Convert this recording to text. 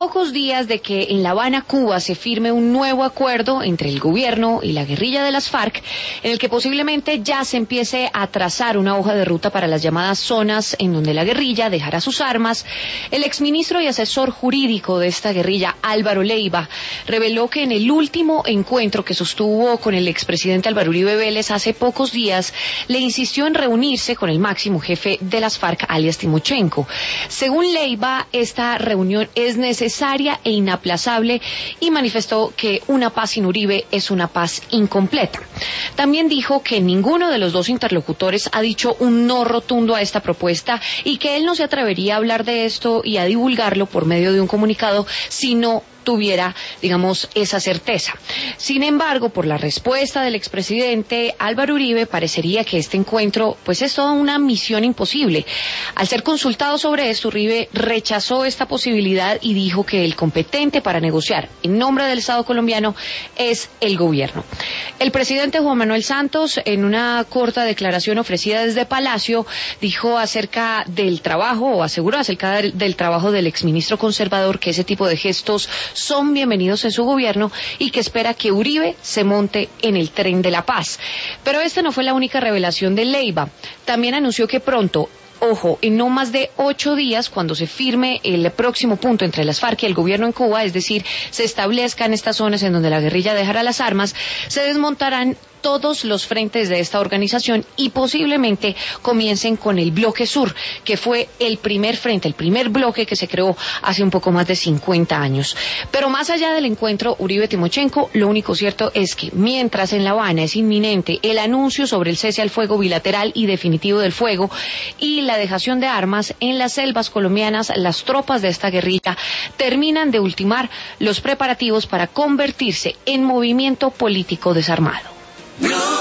Pocos días de que en La Habana, Cuba, se firme un nuevo acuerdo entre el gobierno y la guerrilla de las FARC, en el que posiblemente ya se empiece a trazar una hoja de ruta para las llamadas zonas en donde la guerrilla dejará sus armas, el exministro y asesor jurídico de esta guerrilla, Álvaro Leiva, reveló que en el último encuentro que sostuvo con el expresidente Álvaro Uribe Vélez hace pocos días, le insistió en reunirse con el máximo jefe de las FARC, alias Timochenko. Según Leiva, esta reunión es necesaria e inaplazable y manifestó que una paz sin Uribe es una paz incompleta. También dijo que ninguno de los dos interlocutores ha dicho un no rotundo a esta propuesta y que él no se atrevería a hablar de esto y a divulgarlo por medio de un comunicado si no tuviera, digamos, esa certeza. Sin embargo, por la respuesta del expresidente Álvaro Uribe, parecería que este encuentro, pues, es toda una misión imposible. Al ser consultado sobre esto, Uribe rechazó esta posibilidad y dijo que el competente para negociar en nombre del Estado colombiano es el gobierno. El presidente Juan Manuel Santos, en una corta declaración ofrecida desde Palacio, dijo acerca del trabajo, o aseguró acerca del trabajo del exministro conservador, que ese tipo de gestos son bienvenidos en su gobierno y que espera que Uribe se monte en el tren de la paz. Pero esta no fue la única revelación de Leiva. También anunció que pronto, ojo, en no más de 8 días, cuando se firme el próximo punto entre las FARC y el gobierno en Cuba, es decir, se establezcan estas zonas en donde la guerrilla dejará las armas, se desmontarán todos los frentes de esta organización y posiblemente comiencen con el bloque sur, que fue el primer frente, el primer bloque que se creó hace un poco más de 50 años. Pero más allá del encuentro Uribe-Timochenko, lo único cierto es que mientras en La Habana es inminente el anuncio sobre el cese al fuego bilateral y definitivo del fuego y la dejación de armas, en las selvas colombianas las tropas de esta guerrilla terminan de ultimar los preparativos para convertirse en movimiento político desarmado.